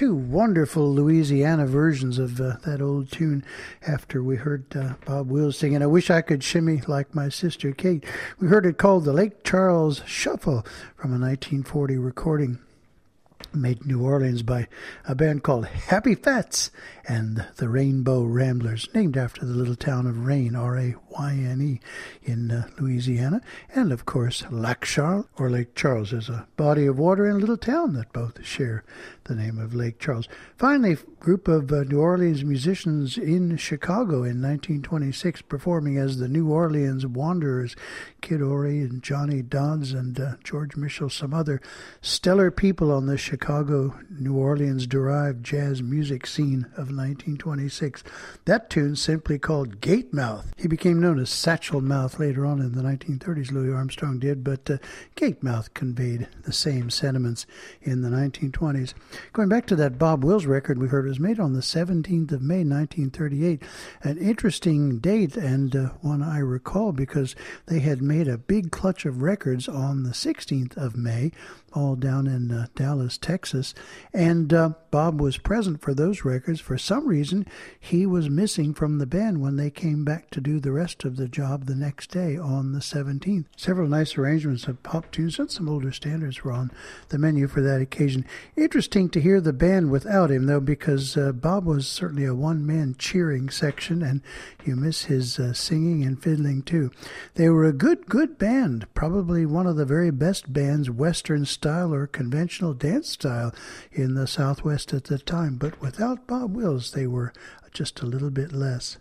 two wonderful Louisiana versions of that old tune after we heard Bob Wills singing I Wish I Could Shimmy Like My Sister Kate. We heard it called the Lake Charles Shuffle from a 1940 recording made in New Orleans by a band called Happy Fats and the Rainbow Ramblers, named after the little town of Rayne, R-A-Y-N-E, in Louisiana. And, of course, Lac Charles, or Lake Charles, is a body of water in a little town that both share the name of Lake Charles. Finally, a group of New Orleans musicians in Chicago in 1926 performing as the New Orleans Wanderers, Kid Ory and Johnny Dodds and George Mitchell, some other stellar people on the Chicago, New Orleans-derived jazz music scene of 1926. That tune simply called Gatemouth. He became known as Satchel Mouth later on in the 1930s, Louis Armstrong did, but Gatemouth conveyed the same sentiments in the 1920s. Going back to that Bob Wills record we heard, it was made on the 17th of May, 1938. An interesting date, and one I recall because they had made a big clutch of records on the 16th of May, all down in Dallas, Texas. And Bob was present for those records. For some reason, he was missing from the band when they came back to do the rest of the job the next day on the 17th. Several nice arrangements of pop tunes and some older standards were on the menu for that occasion. Interesting to hear the band without him, though, because Bob was certainly a one-man cheering section, and you miss his singing and fiddling, too. They were a good band, probably one of the very best bands, Western style or conventional dance style, in the Southwest at the time. But without Bob Wills, they were just a little bit less.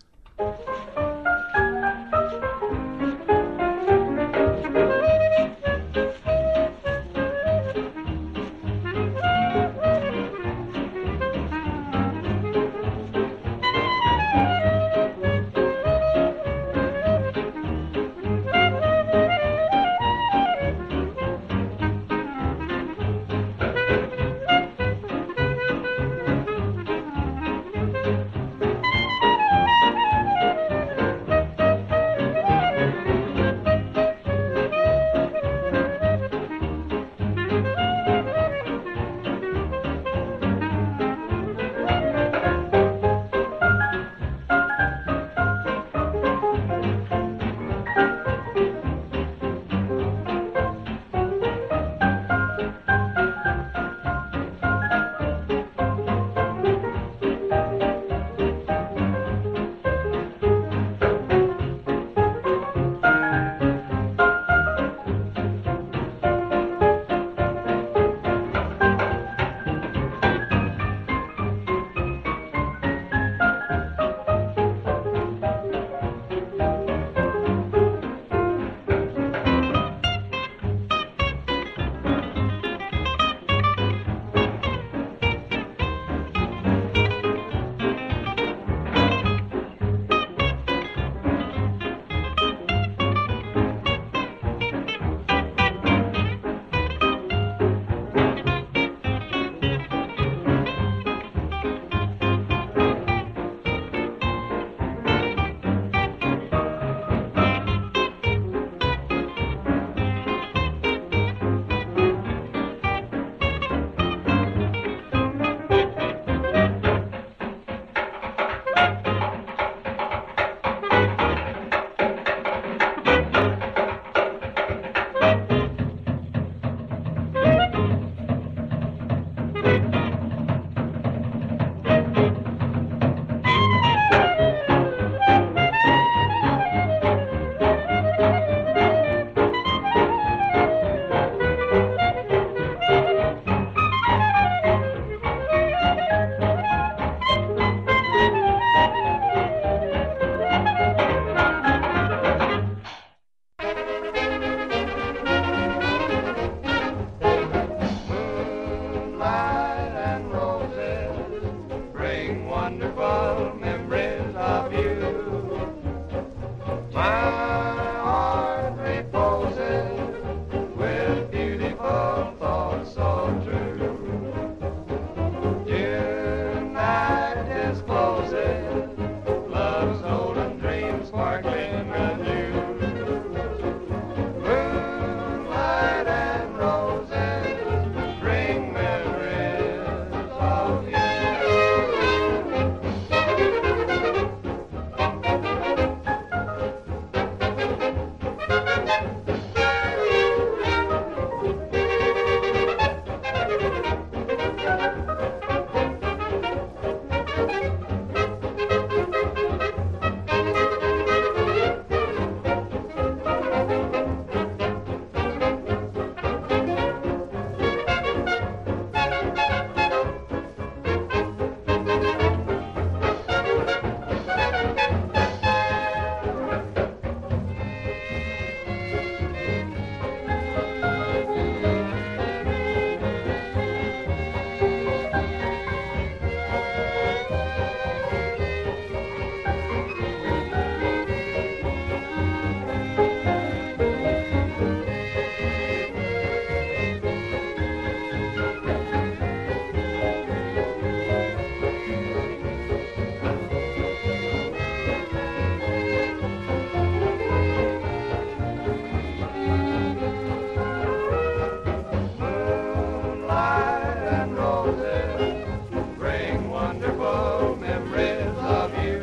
roses bring wonderful memories of you.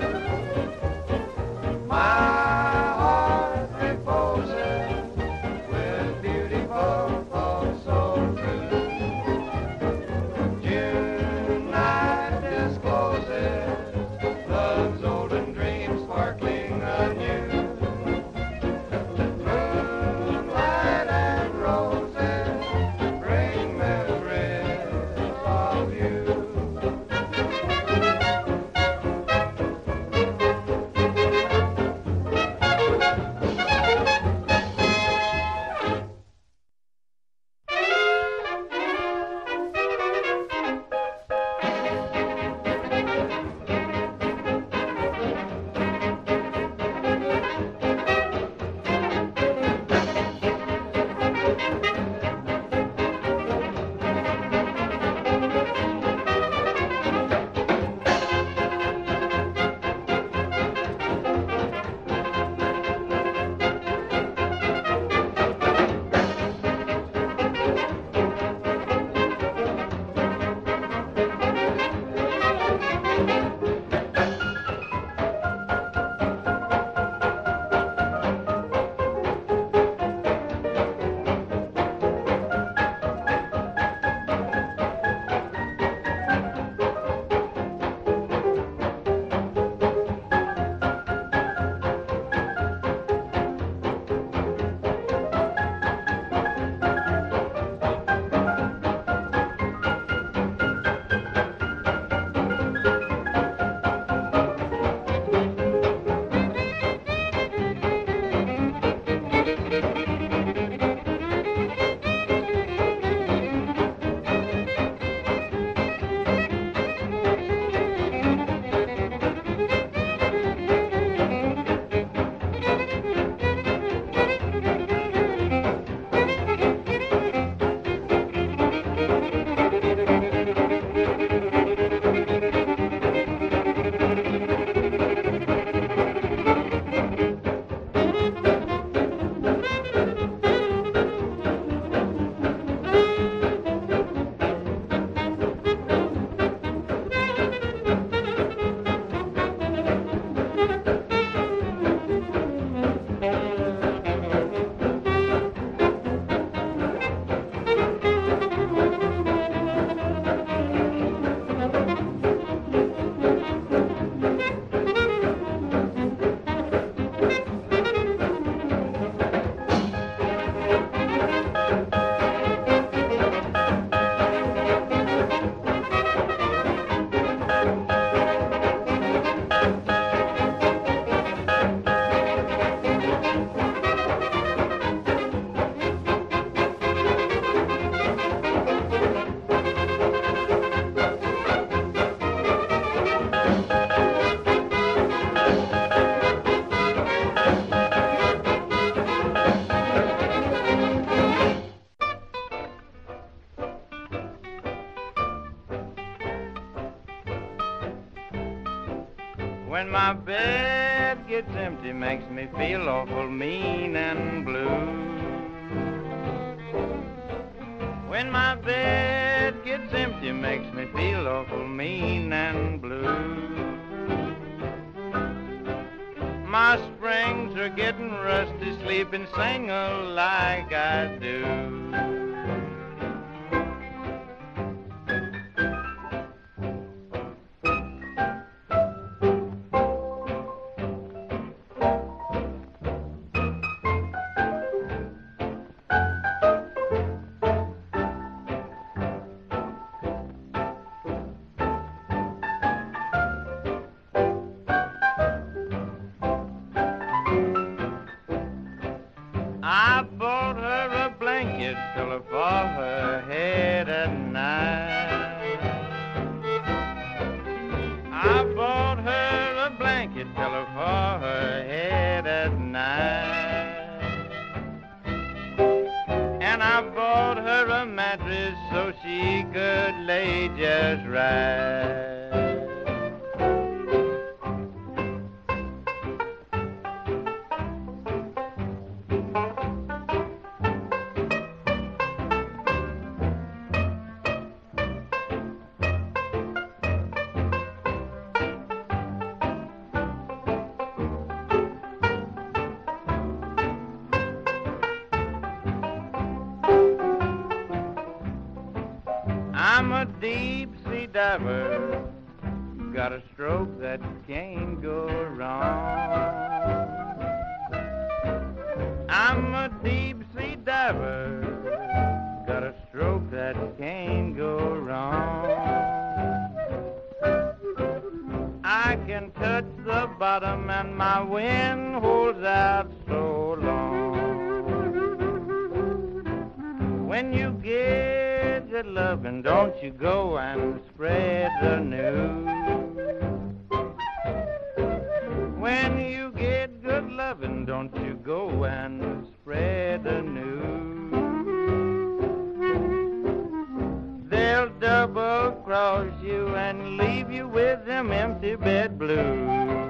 My heart reposes with beautiful thoughts so true. June night discloses love's olden dream sparkling anew. Moonlight and roses bring memories of you. When my bed gets empty, makes me feel awful mean and blue. When my bed gets empty, makes me feel awful mean and blue. My springs are getting rusty, sleeping single like I do. I bought her a blanket pillow for her head at night. I bought her a blanket pillow for her head at night. And I bought her a mattress so she could lay just right. I'm a deep sea diver, got a stroke that can't go wrong. I'm a deep sea diver, got a stroke that can't go wrong. I can touch the bottom and my wind holds out so long. When you get good loving, don't you go and spread the news. When you get good loving, don't you go and spread the news. They'll double cross you and leave you with them empty bed blues.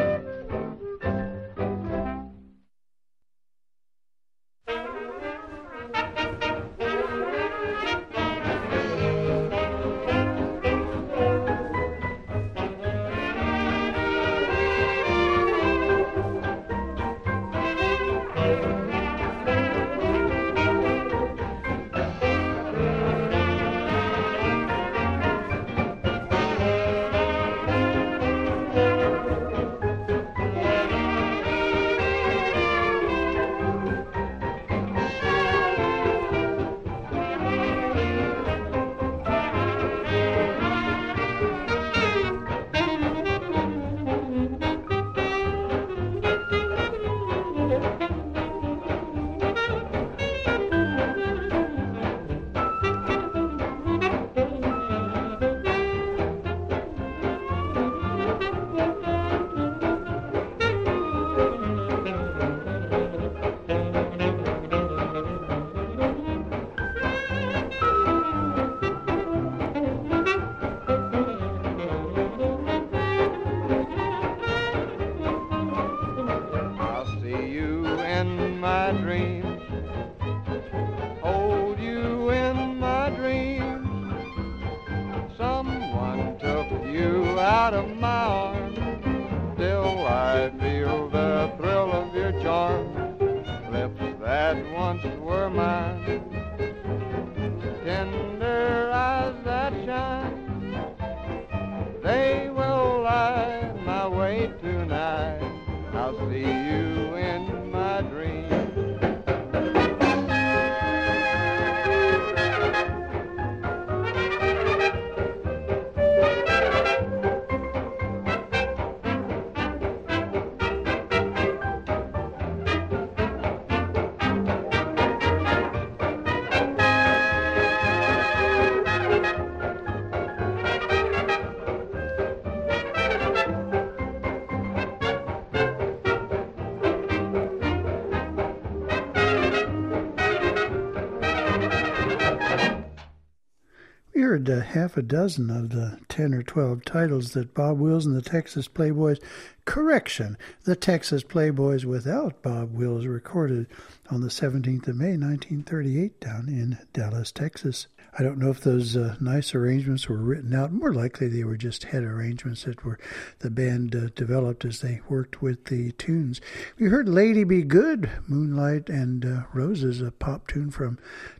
Half a dozen of the 10 or 12 titles that Bob Wills and the Texas Playboys, correction, the Texas Playboys without Bob Wills, recorded on the 17th of May, 1938, down in Dallas, Texas. I don't know if those nice arrangements were written out. More likely they were just head arrangements that were the band developed as they worked with the tunes. We heard Lady Be Good, Moonlight and Roses, a pop tune from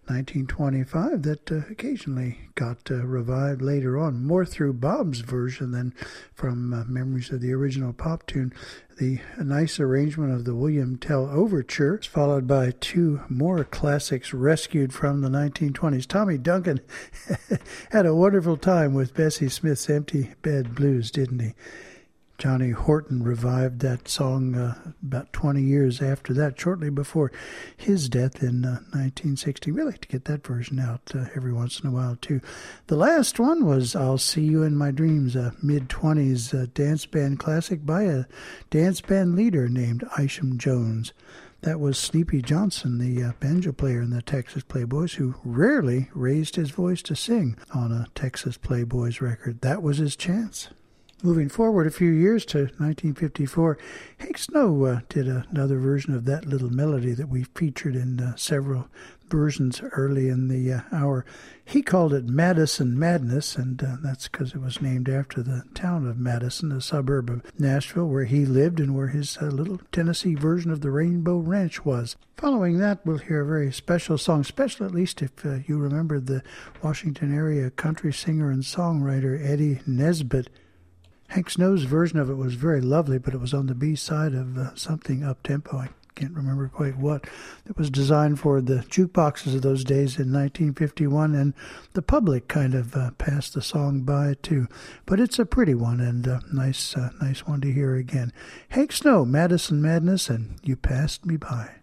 1925 that occasionally got revived later on, more through Bob's version than from memories of the original pop tune. The nice arrangement of the William Tell Overture is followed by two more classics rescued from the 1920s. Tommy Duncan had a wonderful time with Bessie Smith's Empty Bed Blues, didn't he? Johnny Horton revived that song about 20 years after that, shortly before his death in 1960. We like to get that version out every once in a while, too. The last one was I'll See You in My Dreams, a mid-20s dance band classic by a dance band leader named Isham Jones. That was Sleepy Johnson, the banjo player in the Texas Playboys, who rarely raised his voice to sing on a Texas Playboys record. That was his chance. Moving forward a few years to 1954, Hank Snow did another version of that little melody that we featured in several versions early in the hour. He called it Madison Madness, and that's because it was named after the town of Madison, a suburb of Nashville, where he lived and where his little Tennessee version of the Rainbow Ranch was. Following that, we'll hear a very special song, special at least if you remember the Washington area country singer and songwriter Eddie Nesbitt. Hank Snow's version of it was very lovely, but it was on the B-side of something up-tempo. I can't remember quite what. It was designed for the jukeboxes of those days in 1951, and the public kind of passed the song by too. But it's a pretty one and a nice one to hear again. Hank Snow, Madison Madness, and You Passed Me By.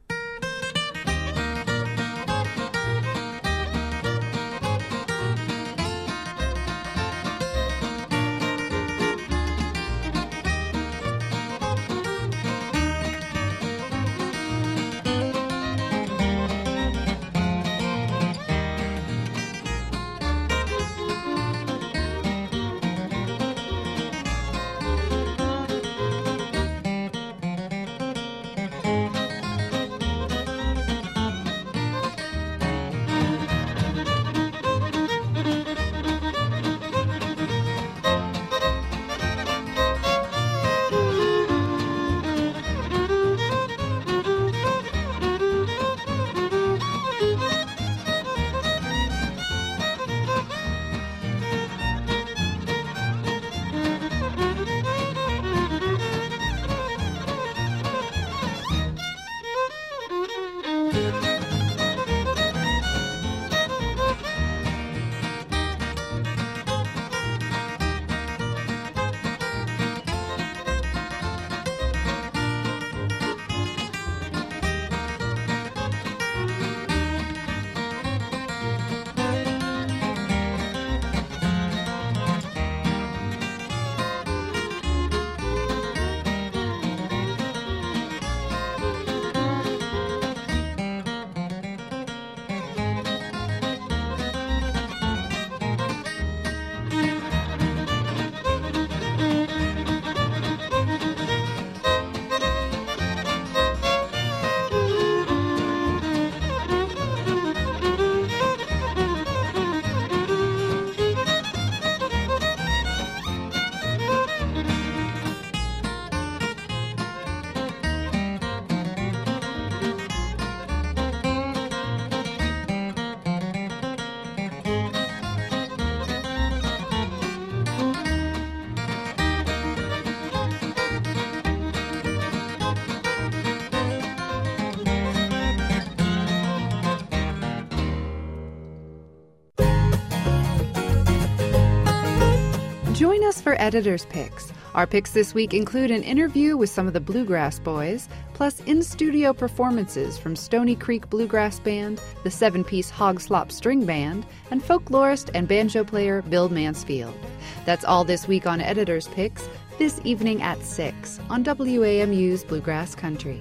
Join us for Editor's Picks. Our picks this week include an interview with some of the Bluegrass Boys, plus in-studio performances from Stony Creek Bluegrass Band, the 7-piece Hog Slop String Band, and folklorist and banjo player Bill Mansfield. That's all this week on Editor's Picks, this evening at 6 on WAMU's Bluegrass Country.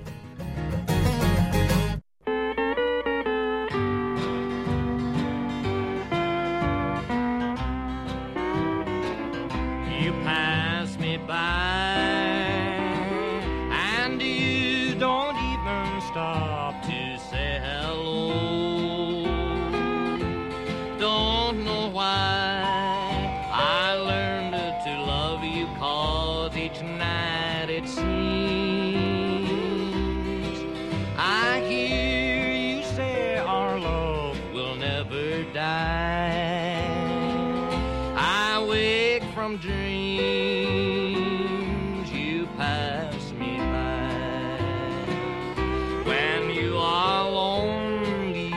Dreams you pass me by when you are lonely.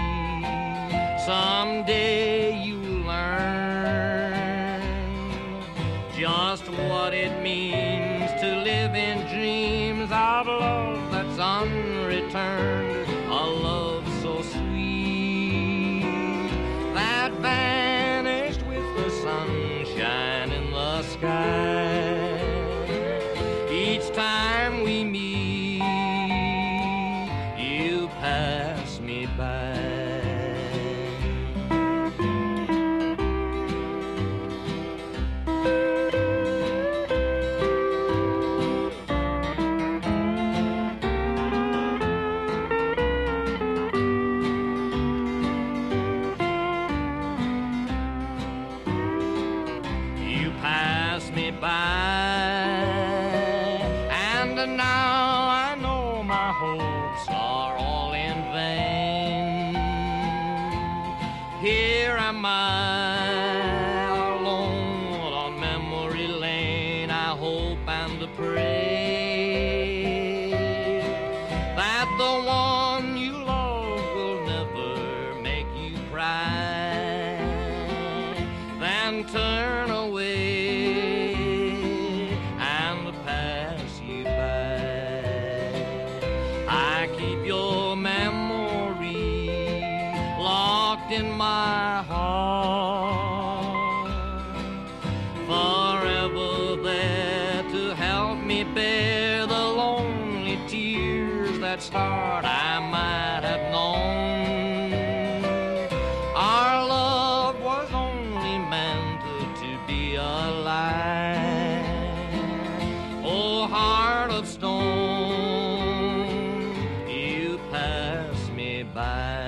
Someday you'll learn just what it means to live in dreams of love that's unreturned, a love so sweet that vanished with the sunshine in the sky. Each time we meet, you pass me by. pass me by. And now I know my hopes are all in vain. Here am I, alone on memory lane. I hope and pray that the one you love will never make you cry. Then turn away and pass you by. I keep your memory locked in my heart, forever there to help me bear the lonely tears that start I might have known. Our love was only meant to be a lie. Oh, heart of stone, you pass me by.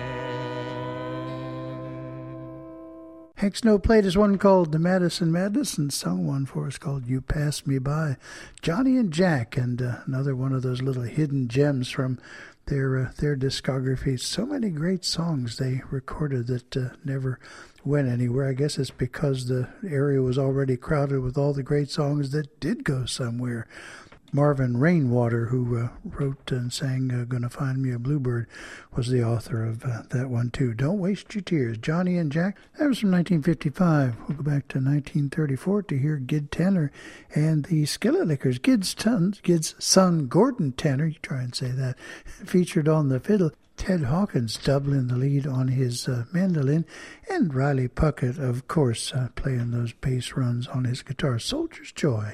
Hank Snow played us one called The Madison Madness and sung one for us called You Pass Me By. Johnny and Jack, and another one of those little hidden gems from their discography. So many great songs they recorded that never went anywhere. I guess it's because the area was already crowded with all the great songs that did go somewhere. Marvin Rainwater, who wrote and sang Gonna Find Me a Bluebird, was the author of that one, too. Don't Waste Your Tears. Johnny and Jack, that was from 1955. We'll go back to 1934 to hear Gid Tanner and the Skillet Lickers. Gid's son, Gordon Tanner, you try and say that, featured on the fiddle. Ted Hawkins doubling the lead on his mandolin, and Riley Puckett, of course, playing those bass runs on his guitar. Soldier's Joy.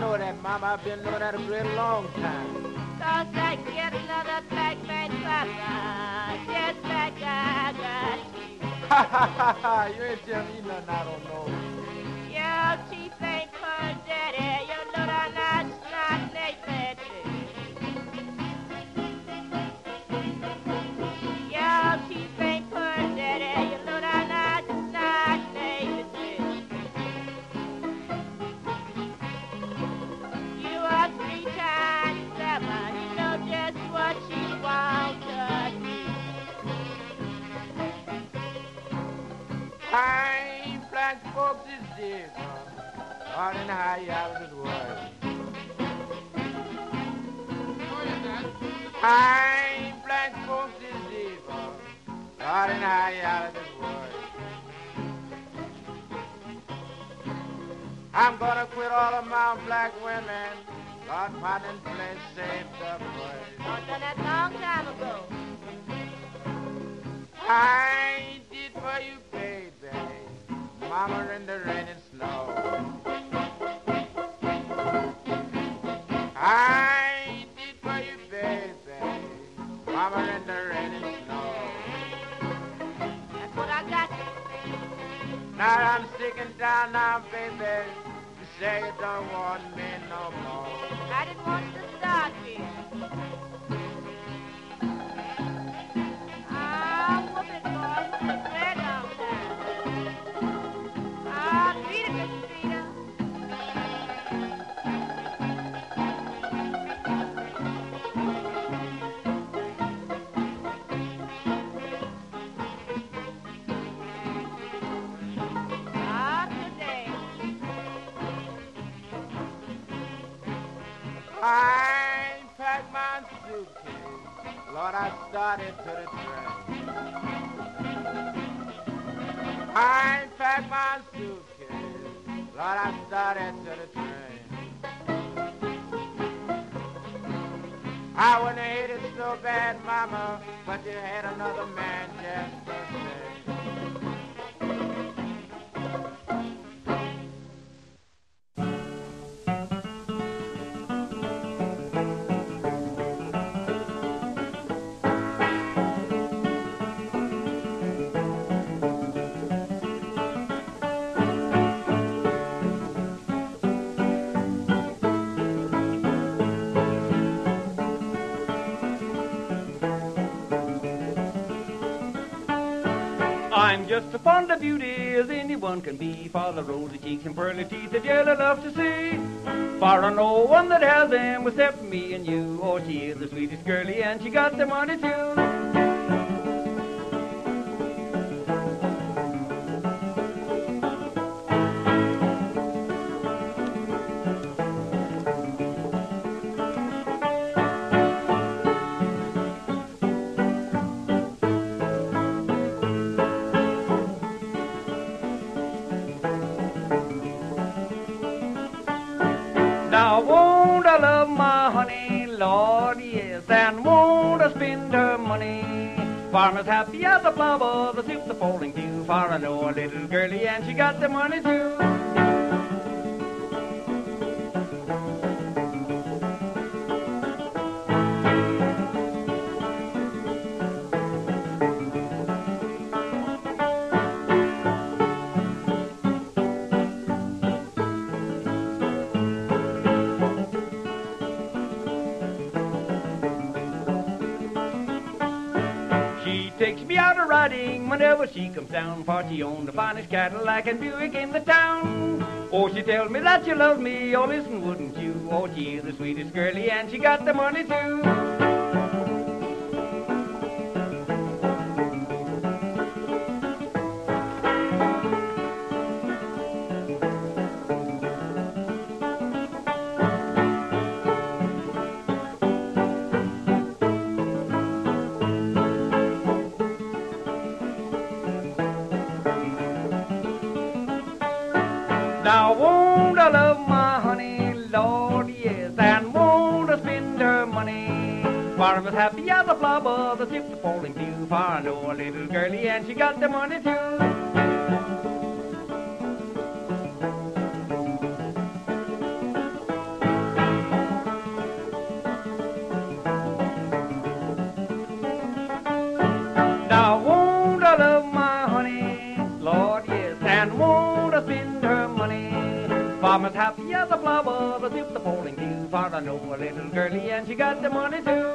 know that, Mama. I've been knowing that a great long time. Cause I get another black man papa, just like I got you. Ha ha ha ha! You ain't telling me nothing I don't know. Your teeth ain't pearl, daddy. You know that not snot daddy. Your teeth ain't pearl, daddy. You know that not snot daddy. You are 3 times 7. You know just what you want to do. Time black folks is different, out in the high out of the world. Time black folks is different, out in the high out of the world. I'm gonna quit all of my black women, Lord, pardon, place, save the boys. I've done that long time ago. I did for you, baby, Mama in the rain and snow. I did for you, baby, Mama in the rain and snow. That's what I got. Now I'm sticking down now, baby, you say you don't want me no more. I didn't want to start here. Whoop it, boy. Whoop it very long time. Beat it, Mr. Peter. Today. I packed my suitcase, Lord, I started to the train. I packed my suitcase, Lord, I started to the train. I wouldn't have hit it so bad, Mama, but you had another man just the same. I'm just as fond of beauty as anyone can be, for the rosy cheeks and pearly teeth that you'll love to see. For no one that has them except me and you. Oh, she is the sweetest girlie and she got the money too. Now won't I love my honey, Lord, yes, and won't I spend her money? For I'm as happy as a flower that sips the falling dew. For I know a little girlie and she got the money too. Takes me out a riding whenever she comes down, for she owns the finest Cadillac and Buick in the town. Oh, she tells me that she loves me, oh listen, wouldn't you? Oh, she is the sweetest girlie and she got the money too. Now won't I love my honey, Lord, yes, and won't I spend her money? For I'm as happy as a flower that sips the falling dew. For I know a little girlie and she got the money too. for I know a little girlie and she got the money too.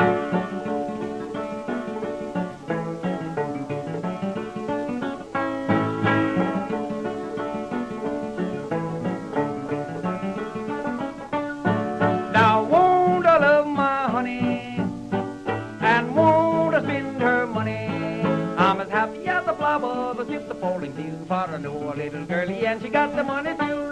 Now won't I love my honey and won't I spend her money? I'm as happy as a flower that slips the falling dew, for I know a little girlie and she got the money too.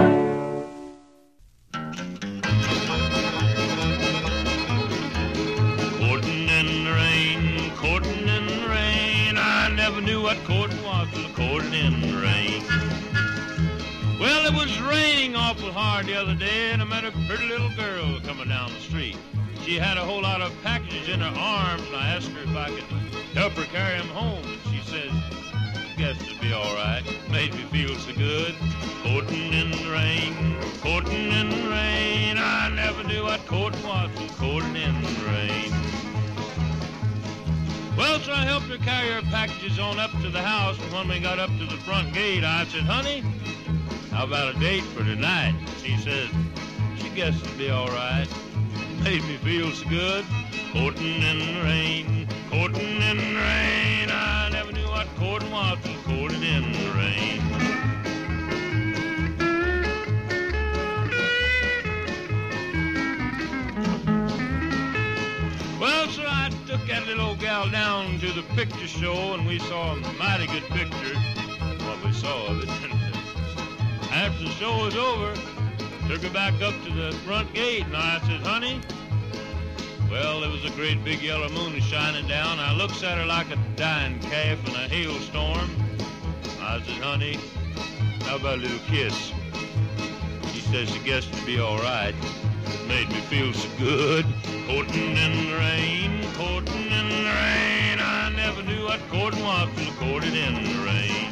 Courting in the rain, courting in the rain. I never knew what courting was till courting in the rain. Well, it was raining awful hard the other day, and I met a pretty little girl coming down the street. She had a whole lot of packages in her arms, and I asked her if I could help her carry them home. She says, guess it'll be all right. Made me feel so good. Courting in the rain, courting in the rain. I never knew what courting was till courting in the rain. Well, so I helped her carry her packages on up to the house, and when we got up to the front gate, I said, honey, how about a date for tonight? She said, she guessed it'd be all right. Made me feel so good. Courting in the rain, courting in the rain. I never knew what courting was till courting in the rain. Well, so I took that little old gal down to the picture show, and we saw a mighty good picture. What we saw of it. After the show was over, took her back up to the front gate, and I said, honey, well, there was a great big yellow moon shining down. I looks at her like a dying calf in a hailstorm. I said, honey, how about a little kiss? She said she guessed it'd be all right. It made me feel so good. Courting in the rain, courting in the rain. I never knew what courting was till courting in the rain.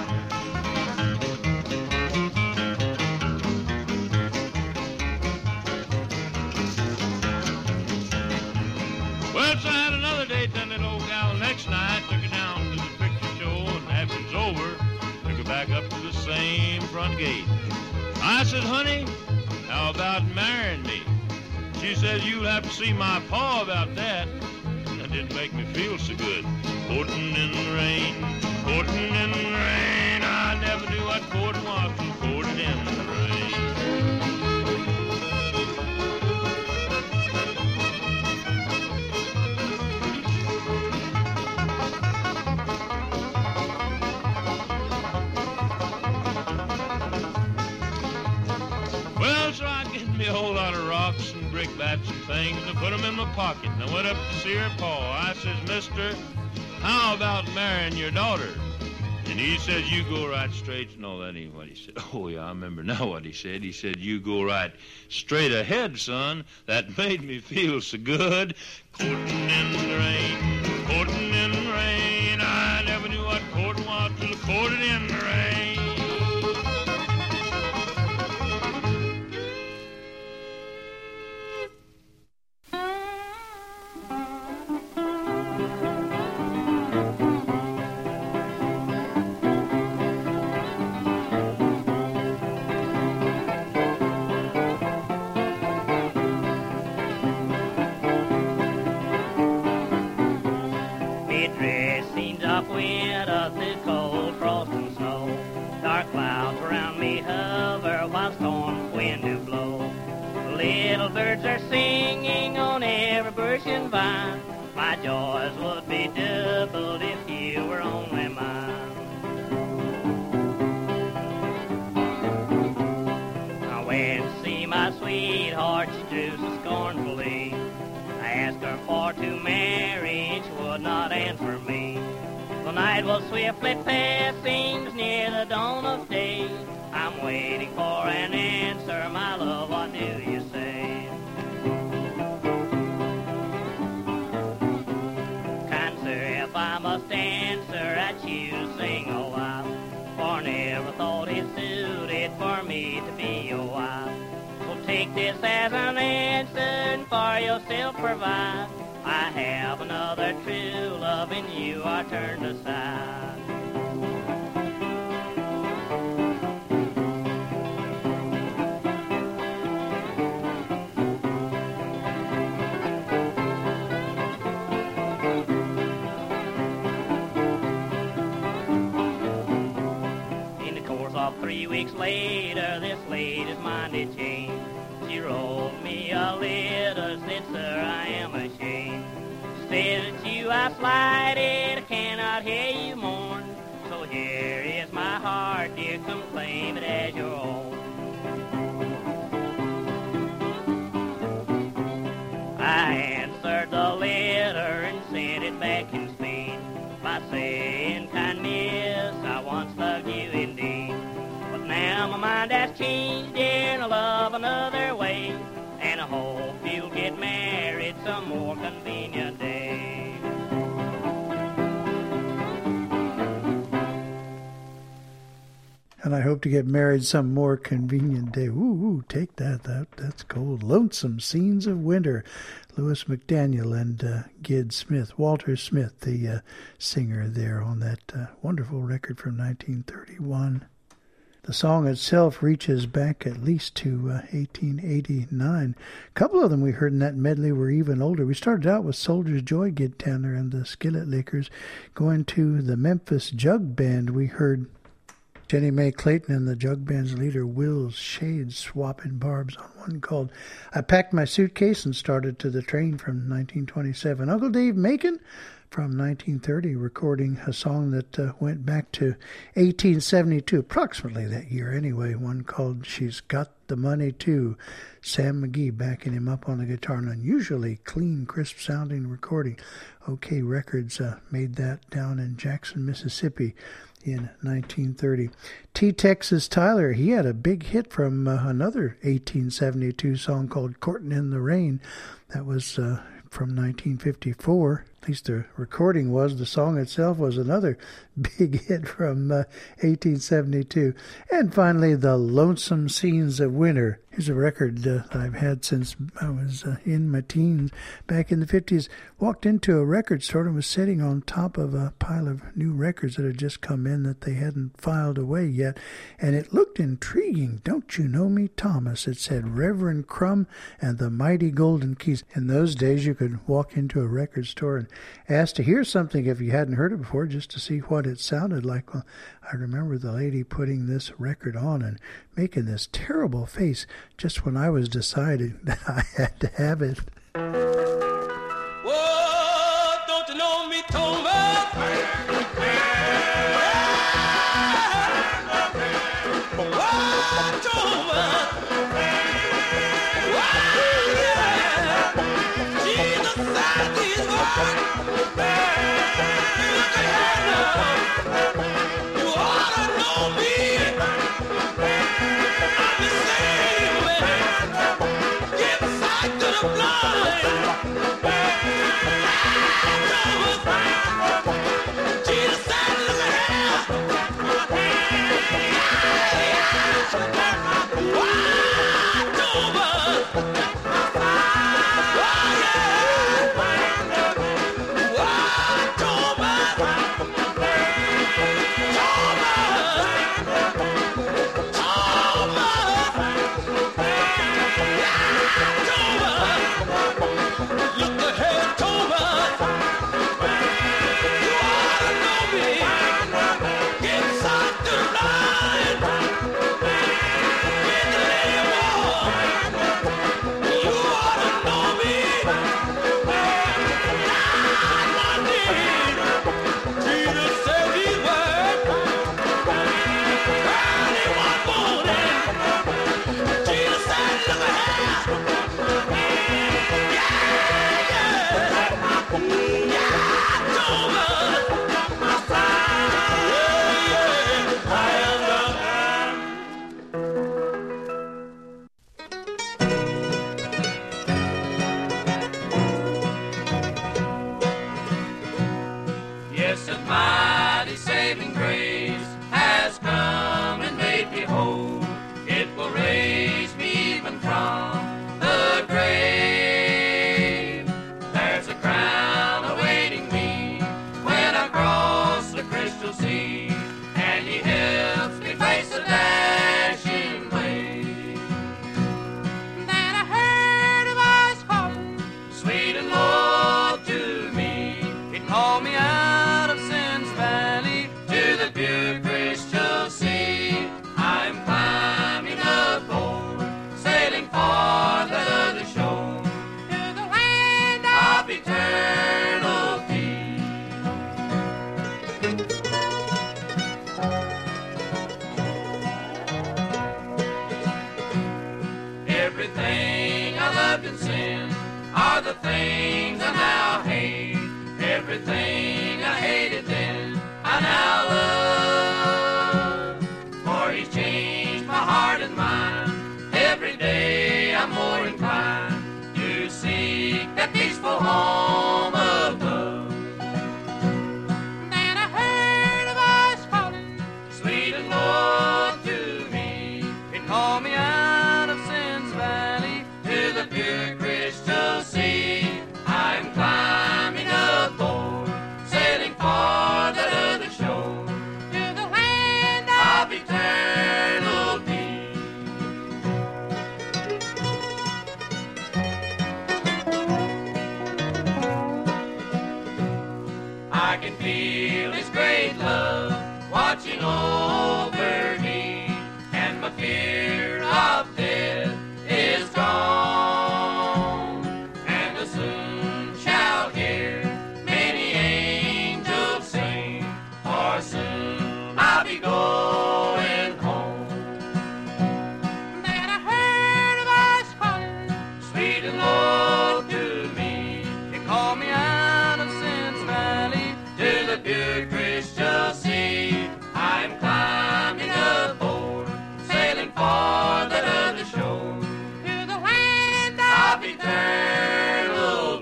Well, so I had another date then that old gal next night. Took her down to the picture show, and after it's over, took her back up to the same front gate. I said, honey, how about marrying me? She said, you'll have to see my pa about that. That didn't make me feel so good. Courting in the rain, courting in the rain. I never knew what courting was till courting in the rain. Well, so I get me a whole lot of rocks and brickbats and things, and I put them in my pocket. And I went up to see her pa. I says, mister, how about marrying your daughter? And he says, you go right straight. And all that ain't what he said. Oh, yeah, I remember now what he said. He said, you go right straight ahead, son. That made me feel so good. Courting in the rain, courting in the rain. I never knew what courting was till I courted in the rain. Upwind of the cold frost and snow, dark clouds around me hover while storm wind do blow. Little birds are singing on every bush and vine. My joys would be doubled if you were only mine. I went to see my sweetheart, she drew so scornfully. I asked her for to marry, she would not answer me. The night was swiftly passing, near the dawn of day. I'm waiting for an answer, my love, what do you say? Kind sir, if I must answer, I'd choose sing a while, for never thought it suited for me to be your wife. So take this as an answer, and for yourself provide. I have another true love, and you are turned aside. 3 weeks later, this lady's mind did change. She wrote me a letter, said, sir, I am ashamed. Said that you I slighted, I cannot hear you mourn. So here is my heart, dear, come claim it as your own. I answered the letter and sent it back in Spain by saying, kind miss, I once loved you indeed. But now my mind has changed and I love another way, and I hope you'll get married some more convenient day. And I hope to get married some more convenient day. Ooh, take that. That's cold. Lonesome Scenes of Winter. Louis McDaniel and Gid Smith. Walter Smith, the singer there on that wonderful record from 1931. The song itself reaches back at least to 1889. A couple of them we heard in that medley were even older. We started out with Soldier's Joy, Gid Tanner and the Skillet Lickers. Going to the Memphis Jug Band, we heard Jenny Mae Clayton and the Jug Band's leader, Will's Shades, swapping barbs on one called I Packed My Suitcase and Started to the Train from 1927. Uncle Dave Macon from 1930, recording a song that went back to 1872, approximately that year anyway, one called She's Got the Money Too. Sam McGee backing him up on the guitar, an unusually clean, crisp-sounding recording. OK Records made that down in Jackson, Mississippi in 1930. T. Texas Tyler, he had a big hit from another 1872 song called Courtin' in the Rain. That was from 1954. At least the recording was. The song itself was another big hit from 1872. And finally, The Lonesome Scenes of Winter. Here's a record that I've had since I was in my teens. Back in the 50s, walked into a record store and was sitting on top of a pile of new records that had just come in that they hadn't filed away yet. And it looked intriguing. Don't You Know Me, Thomas? It said Reverend Crumb and the Mighty Golden Keys. In those days, you could walk into a record store and ask to hear something if you hadn't heard it before, just to see what it sounded like. Well, I remember the lady putting this record on and making this terrible face just when I was deciding that I had to have it. Whoa, don't you know me, Thomas? Whoa, Thomas. Whoa, yeah. Jesus said these words. Look ahead now. You ought to know me. I'm the same man. Give sight to the blind. Thomas. Jesus said, look ahead. Why, Thomas? Why, yeah. Why, Thomas? Look ahead, Thomas. You ought to know me. Get sight to the blind. Get the lady warm. You ought to know me. Not one day. Jesus said these words. Early one morning. Jesus said, look ahead. Yes, a mighty saving grace has come and made me whole. It will raise me even from the grave. There's a crown awaiting me when I cross the crystal sea, and he helps me face the dashing wave. Then I heard a voice calling, sweet and low to me. It called me out of sin's I can feel His great love watching over me, and my fear of death is gone, and I soon shall hear many angels sing, for soon I'll be going home. Then I heard a voice calling, sweet and low to me. It called me out of Sin's Valley to the pure crystal sea. I'm climbing aboard, sailing for that other shore, to the land of eternal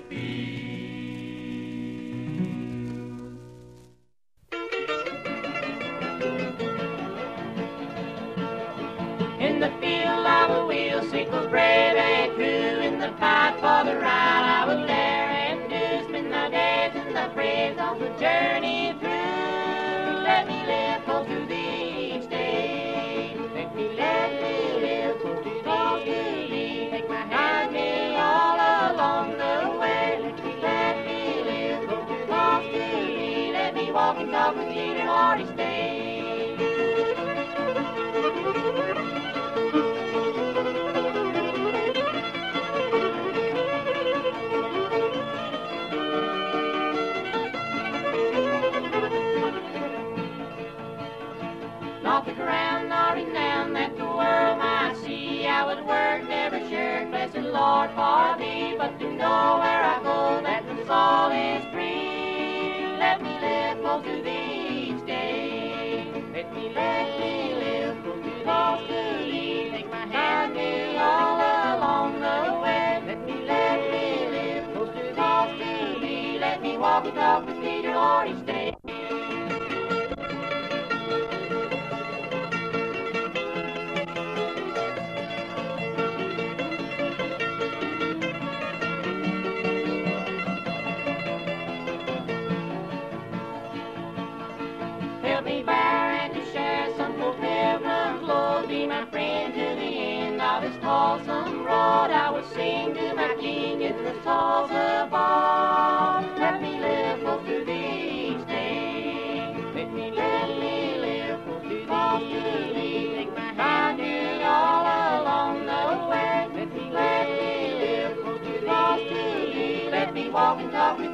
In the field I will wheel, sickles brave and true. In the fight for the right I will dare and do. Spend my days in the praise of the journey through. Let me live close to thee each day. Let me live close to thee. Take my hand me all along the way. Let me live close to thee. Let me walk and talk with thee till morning stay. Not the crown nor renown that the world might see. I would work, never shirk, blessed Lord, for thee. But to know where I go, that the soul is free. Let me live close to thee each day. Let me live close to thee. Take my hand, me all along the way. Let me live close to thee. Let me walk and talk with thee till Lord each day. Help me bear and to share some poor pilgrim's load. Be my friend to the end of this toilsome road. I will sing to my King in the halls above. Let me live close to thee each day. Let me live close to thee. Take my hand in all along the way. Let me live close to thee. Let me walk and talk with